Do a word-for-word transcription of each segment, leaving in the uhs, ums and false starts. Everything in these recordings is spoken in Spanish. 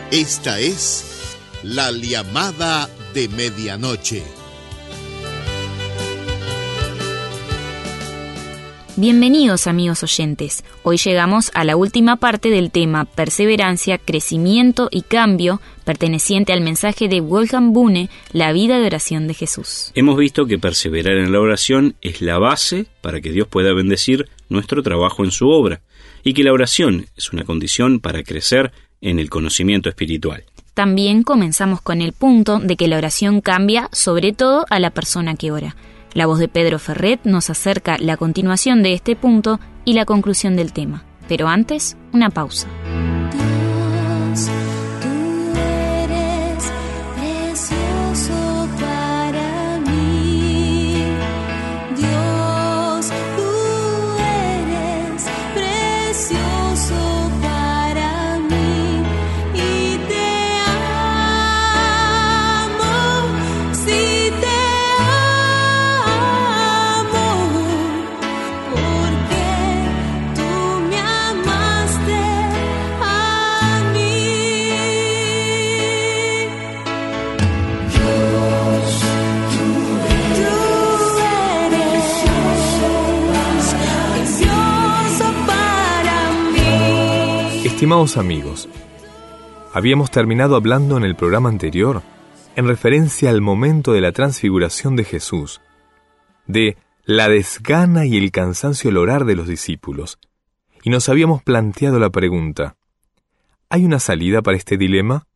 Esta es la llamada de medianoche. Bienvenidos, amigos oyentes. Hoy llegamos a la última parte del tema Perseverancia, Crecimiento y Cambio, perteneciente al mensaje de Wolfgang Bühne, La vida de oración de Jesús. Hemos visto que perseverar en la oración es la base para que Dios pueda bendecir nuestro trabajo en su obra, y que la oración es una condición para crecer en el conocimiento espiritual. También comenzamos con el punto de que la oración cambia sobre todo a la persona que ora. La voz de Pedro Ferret nos acerca la continuación de este punto y la conclusión del tema. Pero antes, una pausa. Dios, tú eres precioso para mí. Dios, tú eres precioso para mí. Y te amo, sí te Estimados amigos, habíamos terminado hablando en el programa anterior en referencia al momento de la transfiguración de Jesús, de la desgana y el cansancio al orar de los discípulos, y nos habíamos planteado la pregunta: ¿hay una salida para este dilema?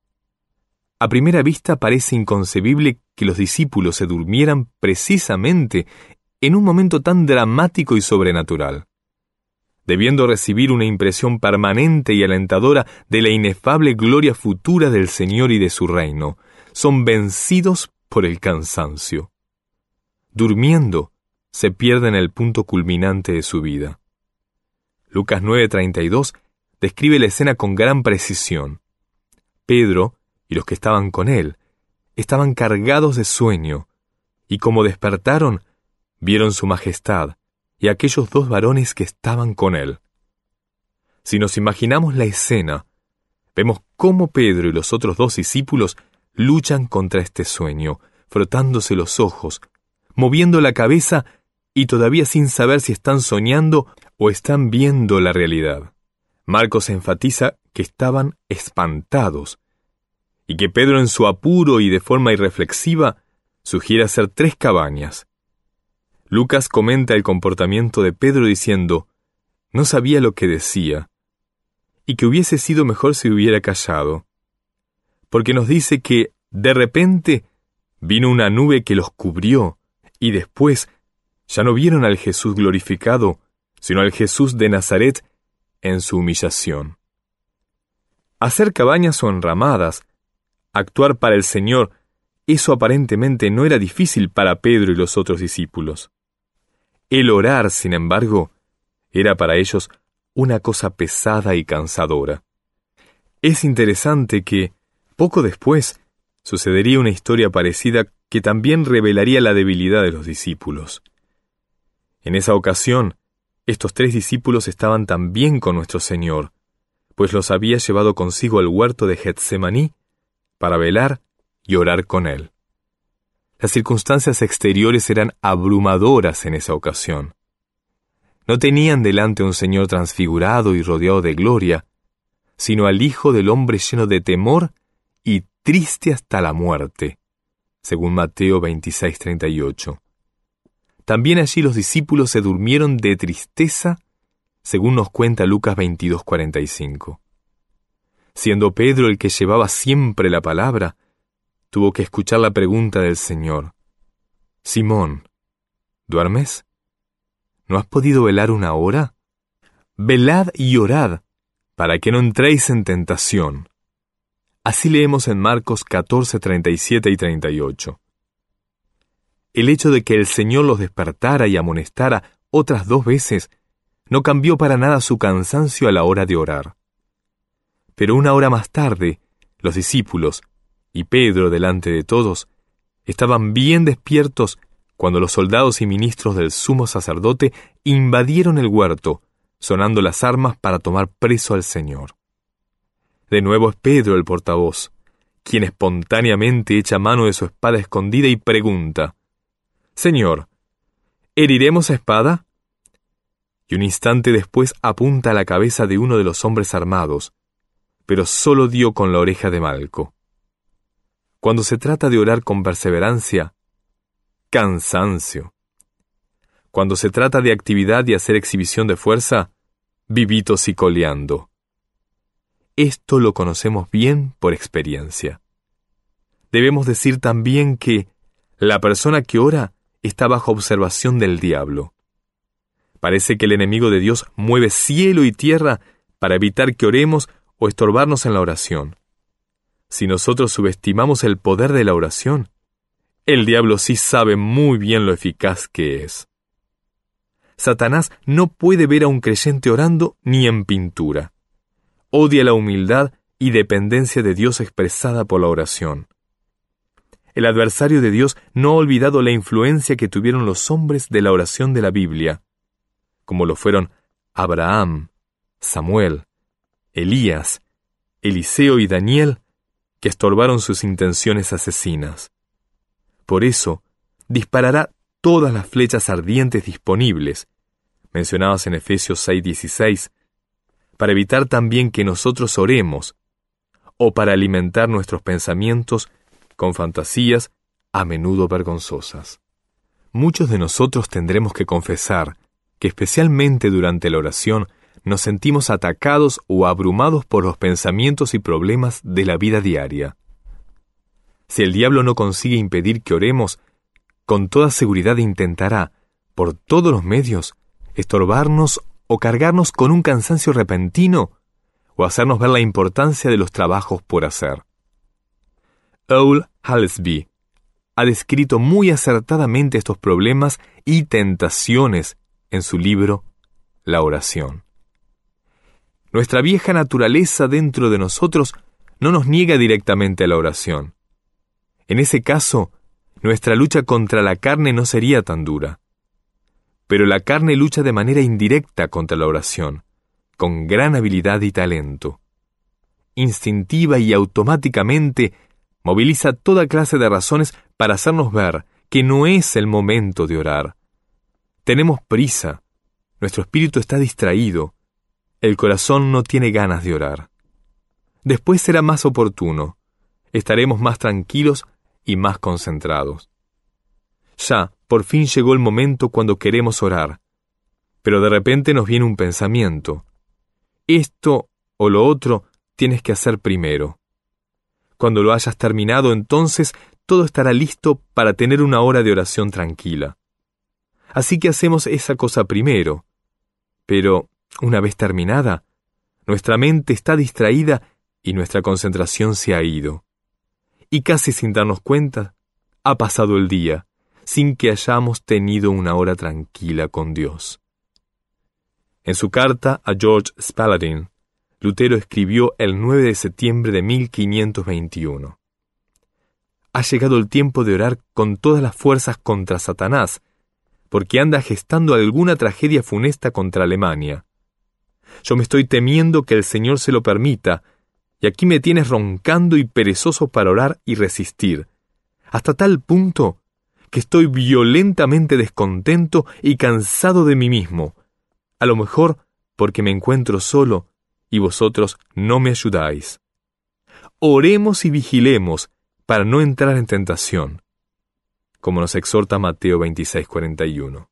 A primera vista parece inconcebible que los discípulos se durmieran precisamente en un momento tan dramático y sobrenatural, debiendo recibir una impresión permanente y alentadora de la inefable gloria futura del Señor y de su reino. Son vencidos por el cansancio. Durmiendo, se pierden el punto culminante de su vida. Lucas nueve treinta y dos describe la escena con gran precisión. Pedro y los que estaban con él estaban cargados de sueño, y como despertaron, vieron su majestad y aquellos dos varones que estaban con él. Si nos imaginamos la escena, vemos cómo Pedro y los otros dos discípulos luchan contra este sueño, frotándose los ojos, moviendo la cabeza y todavía sin saber si están soñando o están viendo la realidad. Marcos enfatiza que estaban espantados, y que Pedro en su apuro y de forma irreflexiva sugiere hacer tres cabañas. Lucas comenta el comportamiento de Pedro diciendo: no sabía lo que decía, y que hubiese sido mejor si hubiera callado, porque nos dice que de repente vino una nube que los cubrió, y después ya no vieron al Jesús glorificado, sino al Jesús de Nazaret en su humillación. Hacer cabañas o enramadas, actuar para el Señor, eso aparentemente no era difícil para Pedro y los otros discípulos. El orar, sin embargo, era para ellos una cosa pesada y cansadora. Es interesante que, poco después, sucedería una historia parecida que también revelaría la debilidad de los discípulos. En esa ocasión, estos tres discípulos estaban también con nuestro Señor, pues los había llevado consigo al huerto de Getsemaní para velar y orar con él. Las circunstancias exteriores eran abrumadoras en esa ocasión. No tenían delante un Señor transfigurado y rodeado de gloria, sino al Hijo del Hombre lleno de temor y triste hasta la muerte, según Mateo veintiséis treinta y ocho. También allí los discípulos se durmieron de tristeza, según nos cuenta Lucas veintidós cuarenta y cinco. Siendo Pedro el que llevaba siempre la palabra, tuvo que escuchar la pregunta del Señor: Simón, ¿duermes? ¿No has podido velar una hora? Velad y orad, para que no entréis en tentación. Así leemos en Marcos catorce treinta y siete y treinta y ocho. El hecho de que el Señor los despertara y amonestara otras dos veces no cambió para nada su cansancio a la hora de orar. Pero una hora más tarde, los discípulos, y Pedro delante de todos, estaban bien despiertos cuando los soldados y ministros del sumo sacerdote invadieron el huerto, sonando las armas para tomar preso al Señor. De nuevo es Pedro el portavoz, quien espontáneamente echa mano de su espada escondida y pregunta: «Señor, ¿heriremos a espada?». Y un instante después apunta a la cabeza de uno de los hombres armados, pero solo dio con la oreja de Malco. Cuando se trata de orar con perseverancia, cansancio. Cuando se trata de actividad y hacer exhibición de fuerza, vivitos y coleando. Esto lo conocemos bien por experiencia. Debemos decir también que la persona que ora está bajo observación del diablo. Parece que el enemigo de Dios mueve cielo y tierra para evitar que oremos o estorbarnos en la oración. Si nosotros subestimamos el poder de la oración, el diablo sí sabe muy bien lo eficaz que es. Satanás no puede ver a un creyente orando ni en pintura. Odia la humildad y dependencia de Dios expresada por la oración. El adversario de Dios no ha olvidado la influencia que tuvieron los hombres de la oración de la Biblia, como lo fueron Abraham, Samuel, Elías, Eliseo y Daniel, que estorbaron sus intenciones asesinas. Por eso, disparará todas las flechas ardientes disponibles, mencionadas en Efesios seis dieciséis, para evitar también que nosotros oremos, o para alimentar nuestros pensamientos con fantasías a menudo vergonzosas. Muchos de nosotros tendremos que confesar que especialmente durante la oración nos sentimos atacados o abrumados por los pensamientos y problemas de la vida diaria. Si el diablo no consigue impedir que oremos, con toda seguridad intentará, por todos los medios, estorbarnos o cargarnos con un cansancio repentino o hacernos ver la importancia de los trabajos por hacer. Earl Halsby ha descrito muy acertadamente estos problemas y tentaciones en su libro La oración. Nuestra vieja naturaleza dentro de nosotros no nos niega directamente a la oración. En ese caso, nuestra lucha contra la carne no sería tan dura. Pero la carne lucha de manera indirecta contra la oración, con gran habilidad y talento. Instintiva y automáticamente moviliza toda clase de razones para hacernos ver que no es el momento de orar. Tenemos prisa, nuestro espíritu está distraído, el corazón no tiene ganas de orar. Después será más oportuno, estaremos más tranquilos y más concentrados. Ya, por fin llegó el momento cuando queremos orar, pero de repente nos viene un pensamiento. Esto o lo otro tienes que hacer primero. Cuando lo hayas terminado, entonces todo estará listo para tener una hora de oración tranquila. Así que hacemos esa cosa primero. Pero, una vez terminada, nuestra mente está distraída y nuestra concentración se ha ido. Y casi sin darnos cuenta, ha pasado el día, sin que hayamos tenido una hora tranquila con Dios. En su carta a George Spalatin, Lutero escribió el nueve de septiembre de mil quinientos veintiuno. Ha llegado el tiempo de orar con todas las fuerzas contra Satanás, porque anda gestando alguna tragedia funesta contra Alemania. Yo me estoy temiendo que el Señor se lo permita, y aquí me tienes roncando y perezoso para orar y resistir, hasta tal punto que estoy violentamente descontento y cansado de mí mismo, a lo mejor porque me encuentro solo y vosotros no me ayudáis. Oremos y vigilemos para no entrar en tentación, como nos exhorta Mateo veintiséis cuarenta y uno.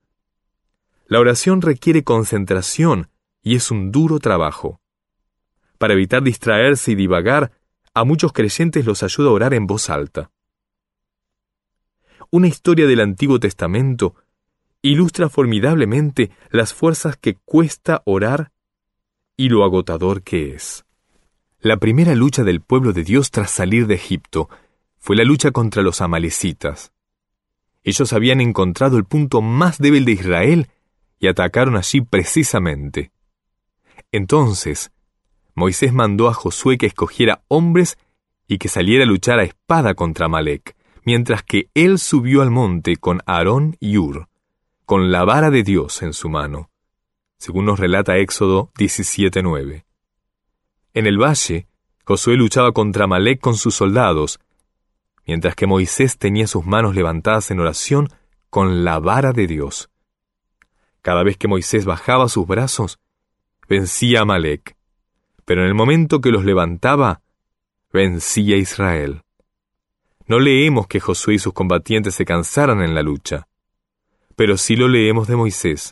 La oración requiere concentración y es un duro trabajo. Para evitar distraerse y divagar, a muchos creyentes los ayuda a orar en voz alta. Una historia del Antiguo Testamento ilustra formidablemente las fuerzas que cuesta orar y lo agotador que es. La primera lucha del pueblo de Dios tras salir de Egipto fue la lucha contra los amalecitas. Ellos habían encontrado el punto más débil de Israel y atacaron allí precisamente. Entonces, Moisés mandó a Josué que escogiera hombres y que saliera a luchar a espada contra Amalec, mientras que él subió al monte con Aarón y Hur, con la vara de Dios en su mano, según nos relata Éxodo diecisiete nueve. En el valle, Josué luchaba contra Amalec con sus soldados, mientras que Moisés tenía sus manos levantadas en oración con la vara de Dios. Cada vez que Moisés bajaba sus brazos, vencía a Amalec, pero en el momento que los levantaba, vencía a Israel. No leemos que Josué y sus combatientes se cansaran en la lucha, pero sí lo leemos de Moisés.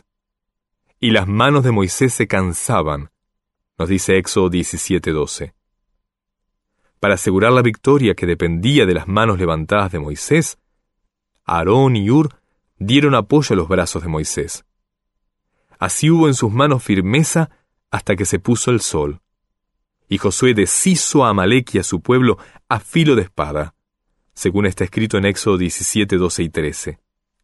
Y las manos de Moisés se cansaban, nos dice Éxodo diecisiete doce. Para asegurar la victoria que dependía de las manos levantadas de Moisés, Aarón y Hur dieron apoyo a los brazos de Moisés. Así hubo en sus manos firmeza hasta que se puso el sol. Y Josué deshizo a Amalec y a su pueblo a filo de espada, según está escrito en Éxodo diecisiete, doce y trece.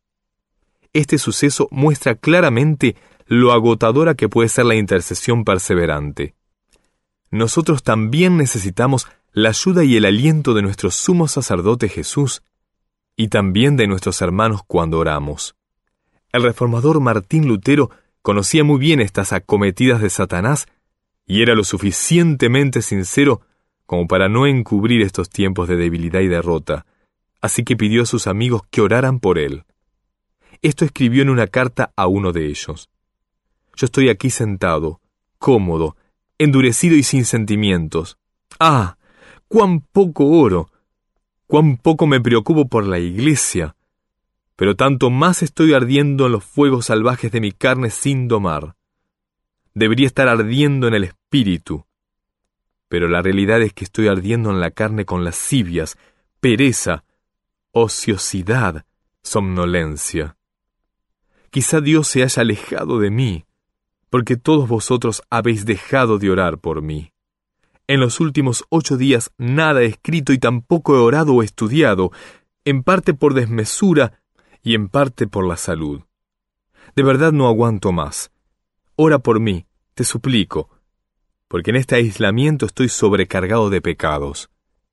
Este suceso muestra claramente lo agotadora que puede ser la intercesión perseverante. Nosotros también necesitamos la ayuda y el aliento de nuestro sumo sacerdote Jesús, y también de nuestros hermanos cuando oramos. El reformador Martín Lutero conocía muy bien estas acometidas de Satanás, y era lo suficientemente sincero como para no encubrir estos tiempos de debilidad y derrota, así que pidió a sus amigos que oraran por él. Esto escribió en una carta a uno de ellos. Yo estoy aquí sentado, cómodo, endurecido y sin sentimientos. ¡Ah! ¡Cuán poco oro! ¡Cuán poco me preocupo por la iglesia! Pero tanto más estoy ardiendo en los fuegos salvajes de mi carne sin domar. Debería estar ardiendo en el espíritu. Pero la realidad es que estoy ardiendo en la carne con lascivias, pereza, ociosidad, somnolencia. Quizá Dios se haya alejado de mí, porque todos vosotros habéis dejado de orar por mí. En los últimos ocho días nada he escrito y tampoco he orado o estudiado, en parte por desmesura y en parte por la salud. De verdad no aguanto más. Ora por mí, te suplico, porque en este aislamiento estoy sobrecargado de pecados.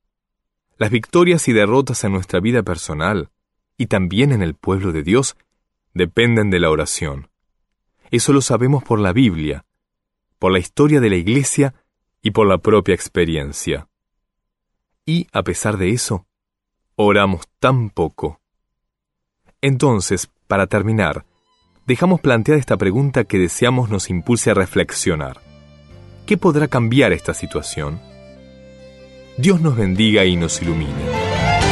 Las victorias y derrotas en nuestra vida personal, y también en el pueblo de Dios, dependen de la oración. Eso lo sabemos por la Biblia, por la historia de la Iglesia y por la propia experiencia. Y, a pesar de eso, oramos tan poco. Entonces, para terminar, dejamos planteada esta pregunta que deseamos nos impulse a reflexionar. ¿Qué podrá cambiar esta situación? Dios nos bendiga y nos ilumine.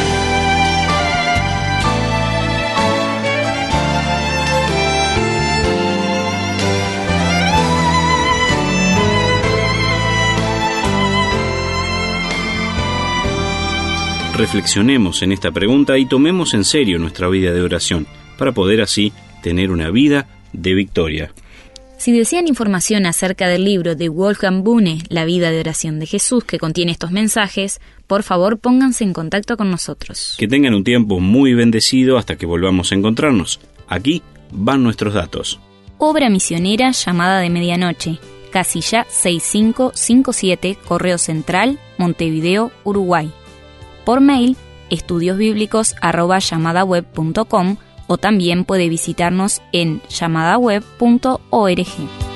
Reflexionemos en esta pregunta y tomemos en serio nuestra vida de oración, para poder así tener una vida de victoria. Si desean información acerca del libro de Wolfgang Bühne, La vida de oración de Jesús, que contiene estos mensajes, por favor pónganse en contacto con nosotros. Que tengan un tiempo muy bendecido hasta que volvamos a encontrarnos. Aquí van nuestros datos. Obra misionera Llamada de Medianoche, casilla seis cinco cinco siete, Correo Central, Montevideo, Uruguay. Por mail, estudiosbíblicos arroba llamadaweb punto com, o también puede visitarnos en llamadaweb punto org.